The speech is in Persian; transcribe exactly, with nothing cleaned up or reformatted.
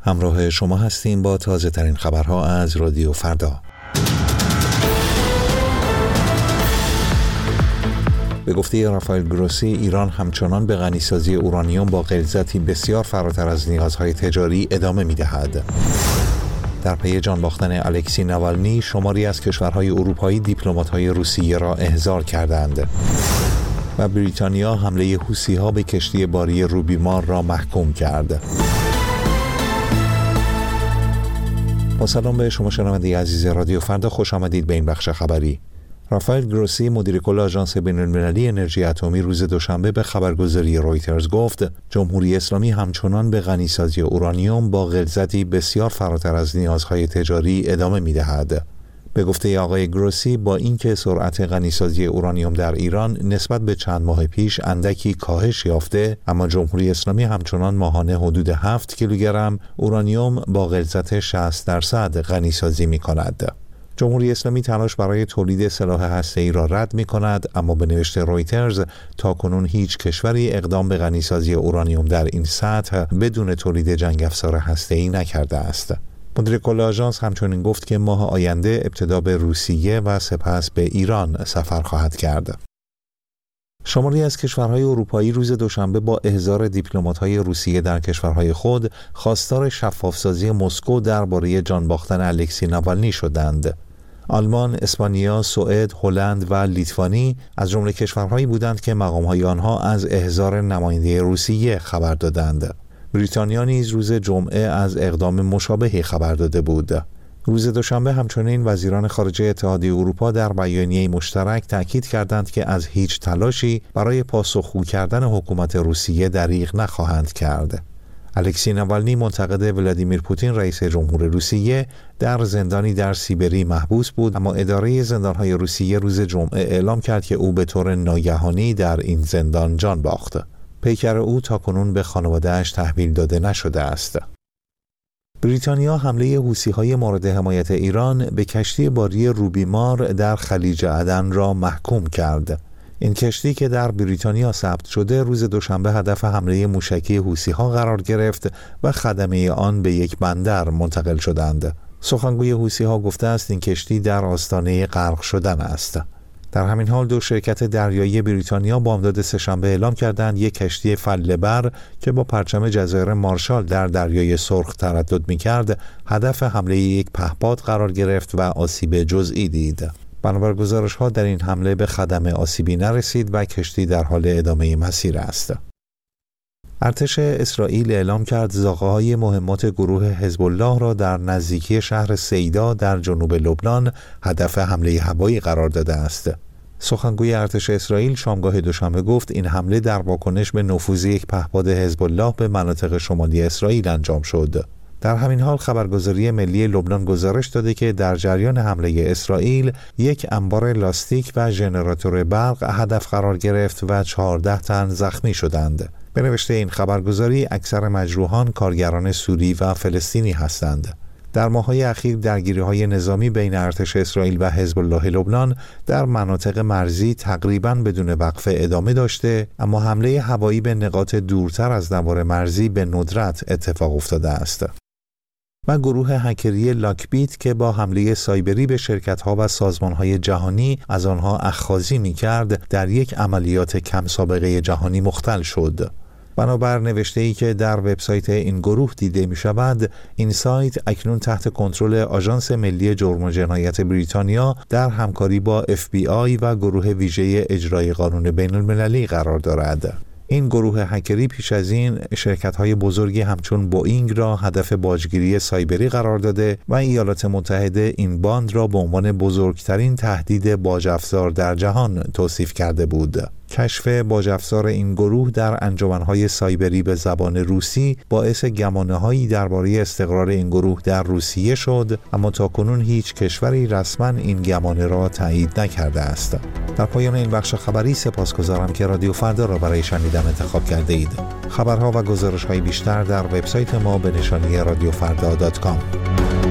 همراه شما هستیم با تازه ترین خبرها از رادیو فردا. به گفته رافائل گروسی، ایران همچنان به غنیسازی اورانیوم با غلظتی بسیار فراتر از نیازهای تجاری ادامه می‌دهد. در پی جان باختن الکسی ناوالنی، شماری از کشورهای اروپایی دیپلمات‌های روسیه را احضار کردند. و بریتانیا حمله حوثی‌ها به کشتی باری روبیمار را محکوم کرد. با سلام به شما شنونده عزیز رادیو فردا، خوش آمدید به این بخش خبری. رافائل گروسی، مدیر کل آژانس بین‌المللی انرژی اتمی، روز دوشنبه به خبرگزاری رویترز گفت جمهوری اسلامی همچنان به غنیسازی اورانیوم با غلظتی بسیار فراتر از نیازهای تجاری ادامه می‌دهد. به گفته آقای گروسی، با اینکه سرعت غنیسازی اورانیوم در ایران نسبت به چند ماه پیش اندکی کاهش یافته، اما جمهوری اسلامی همچنان ماهانه حدود هفت کیلوگرم اورانیوم با غلظت شصت درصد غنیسازی می‌کند. جمهوری اسلامی تلاش برای تولید سلاح هسته‌ای را رد می‌کند، اما به نوشته رویترز تاکنون هیچ کشوری اقدام به غنیسازی اورانیوم در این سطح بدون تولید جنگ افزار هسته‌ای نکرده است. مدیر کل آژانس همچنین گفت که ماه آینده ابتدا به روسیه و سپس به ایران سفر خواهد کرد. شماری از کشورهای اروپایی روز دوشنبه با احضار دیپلمات‌های روسیه در کشورهای خود خواستار شفاف‌سازی مسکو درباره جان باختن الکسی ناوالنی شدند. آلمان، اسپانیا، سوئد، هلند و لیتوانی از جمله کشورهایی بودند که مقام‌های آنها از احضار نماینده روسیه خبر دادند. بریتانیا نیز روز جمعه از اقدام مشابهی خبر داده بود. روز دوشنبه همچنین وزیران خارجه اتحادیه اروپا در بیانیه مشترک تاکید کردند که از هیچ تلاشی برای پاسخگو کردن حکومت روسیه دریغ نخواهند کرد. الکسی ناوالنی منتقد ولادیمیر پوتین رئیس جمهور روسیه در زندانی در سیبری محبوس بود، اما اداره زندانهای روسیه روز جمعه اعلام کرد که او به طور ناگهانی در این زندان جان باخت. پیکر او تاکنون به خانواده‌اش تحویل داده نشده است. بریتانیا حمله حوثی‌های مورد حمایت ایران به کشتی باری روبیمار در خلیج عدن را محکوم کرد. این کشتی که در بریتانیا ثبت شده روز دوشنبه هدف حمله موشکی حوثی‌ها قرار گرفت و خدمه آن به یک بندر منتقل شدند. سخنگوی حوثی‌ها گفته است این کشتی در آستانه غرق شدن است. در همین حال دو شرکت دریایی بریتانیا بامداد سه‌شنبه اعلام کردند یک کشتی فله‌بر که با پرچم جزایر مارشال در دریای سرخ تردد می‌کرد، هدف حمله یک پهپاد قرار گرفت و آسیب جزئی دید. بنابر گزارش‌ها در این حمله به خدمه آسیبی نرسید و کشتی در حال ادامه مسیر است. ارتش اسرائیل اعلام کرد زاغه‌های مهمات گروه حزب الله را در نزدیکی شهر سیدا در جنوب لبنان هدف حمله هوایی قرار داده است. سخنگوی ارتش اسرائیل شامگاه دوشنبه گفت این حمله در واکنش به نفوذ یک پهپاد حزب الله به مناطق شمالی اسرائیل انجام شد. در همین حال خبرگزاری ملی لبنان گزارش داده که در جریان حمله اسرائیل یک انبار لاستیک و ژنراتور برق هدف قرار گرفت و چهارده تن زخمی شدند. به نوشته این خبرگزاری اکثر مجروحان کارگران سوری و فلسطینی هستند. در ماه‌های اخیر درگیری‌های نظامی بین ارتش اسرائیل و حزب الله لبنان در مناطق مرزی تقریباً بدون وقفه ادامه داشته، اما حمله هوایی به نقاط دورتر از نوار مرزی به ندرت اتفاق افتاده است. و گروه هکری لاکبیت که با حمله سایبری به شرکت‌ها و سازمان‌های جهانی از آنها اخاذی می‌کرد، در یک عملیات کم سابقه جهانی مختل شد. بنابر نوشته‌ای که در وبسایت این گروه دیده می‌شود، این سایت اکنون تحت کنترل آژانس ملی جرم و جنایت بریتانیا در همکاری با اف بی آی و گروه ویژه اجرای قانون بین‌المللی قرار دارد. این گروه هکری پیش از این شرکت‌های بزرگی همچون بوئینگ را هدف باجگیری سایبری قرار داده و ایالات متحده این باند را به عنوان بزرگترین تهدید باج افزار در جهان توصیف کرده بود. کشف باج افزار این گروه در انجمن‌های سایبری به زبان روسی باعث گمانه‌هایی درباره استقرار این گروه در روسیه شد، اما تاکنون هیچ کشوری رسما این گمانه را تایید نکرده است. در پایان این بخش خبری سپاسگزارم که رادیو فردا را برای شنیدن انتخاب کرده اید. خبرها و گزارش‌های بیشتر در وبسایت ما به نشانی رادیو فردا دات کام.